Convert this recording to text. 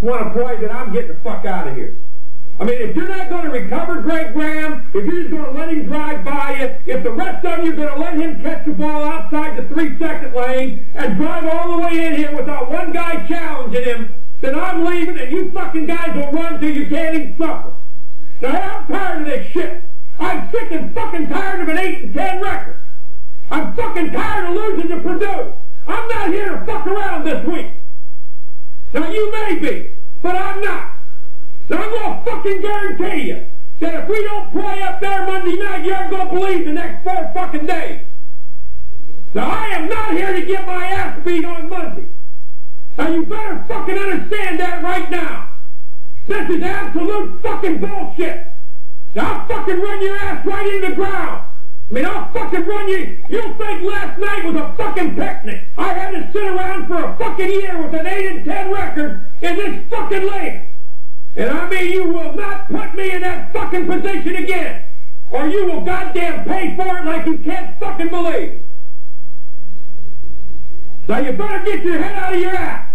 want to play, then I'm getting the fuck out of here. I mean, if you're not going to recover Greg Graham, if you're just going to let him drive by you, if the rest of you are going to let him catch the ball outside the 3-second lane and drive all the way in here without one guy challenging him, then I'm leaving and you fucking guys will run till you can't even suffer. Now, I'm tired of this shit. I'm sick and fucking tired of an 8-10 record. I'm fucking tired of losing to Purdue. I'm not here to fuck around this week. Now, you may be, but I'm not. Now, I'm going to fucking guarantee you that if we don't play up there Monday night, you aren't going to believe the next 4 fucking days. Now, I am not here to get my ass beat on Monday. Now, you better fucking understand that right now. This is absolute fucking bullshit. Now, I'll fucking run your ass right into the ground. I mean, I'll fucking run you. You'll think last night was a fucking picnic. I had to sit around for a fucking year with an 8-10 record in this fucking league. And I mean, you will not put me in that fucking position again. Or you will goddamn pay for it like you can't fucking believe. Now you better get your head out of your ass.